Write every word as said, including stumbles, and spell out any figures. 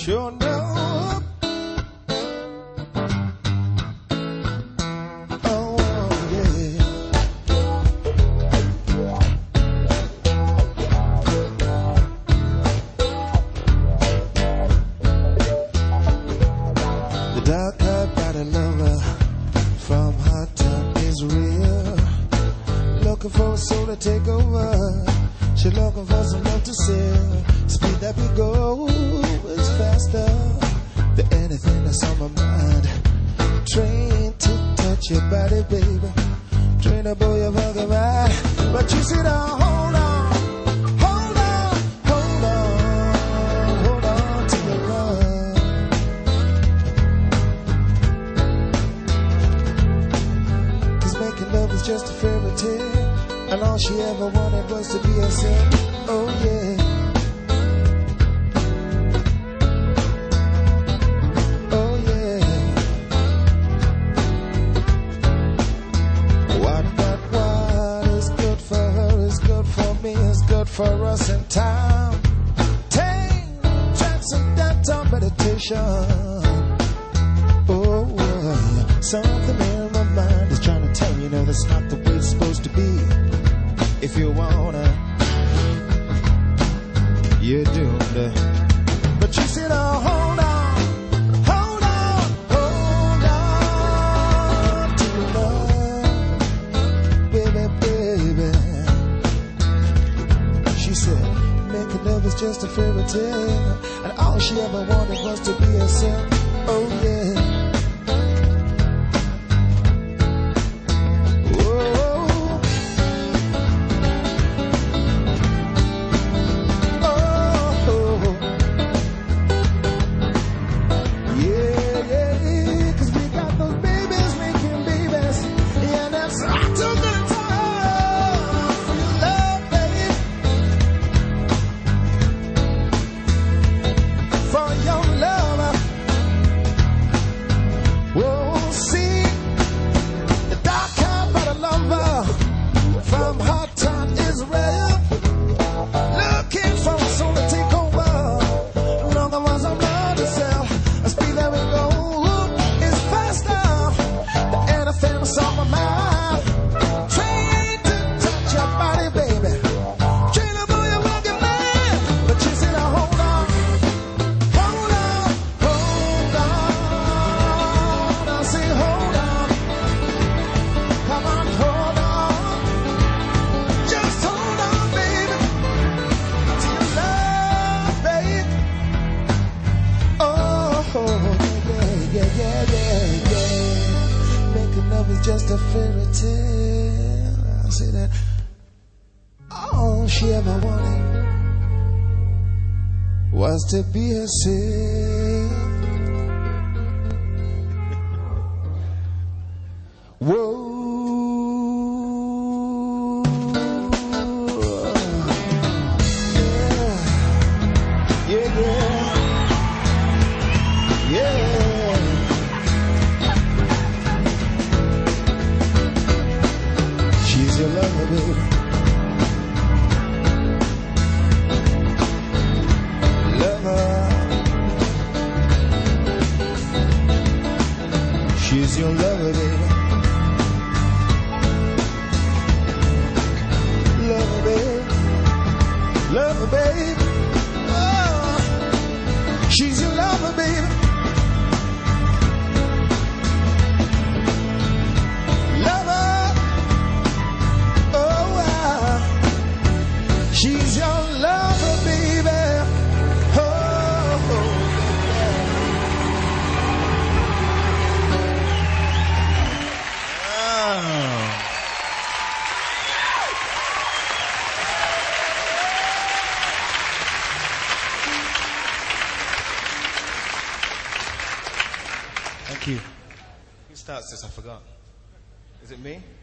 sure know. Oh, yeah. The dark-eyed body lover from Hot Tub is real. Looking for a soul to take over. She looking for some love to sell. Speed that we go is faster than anything that's on my mind. Train to touch your body, baby. Train to blow your fucking ride. But you sit down, hold on, hold on, hold on, hold on to your love. Cause making love is just a fairy tale. And all she ever wanted was to be herself. Oh yeah. Oh yeah. What, what, what is good for her is good for me, is good for us in time. Tame, transcendental meditation. Oh, yeah. Something in my mind is trying to tell me, you know, that's not the way it's supposed to be. If you wanna, you're doomed. But you said, oh, hold on, hold on, hold on to love, baby, baby. She said, making love is just a fairy tale, and all she ever wanted was to be herself. Oh yeah. Just a fairy tale. I say that all she ever wanted was to be herself. Whoa. Yeah, yeah, yeah. Yeah. She's your lover, baby. Lover. She's your lover, baby. Lover, baby. Lover, baby. Oh, she's your lover, baby. She's your lover, baby. Oh, oh, oh. Thank you. Who starts this? I forgot. Is it me?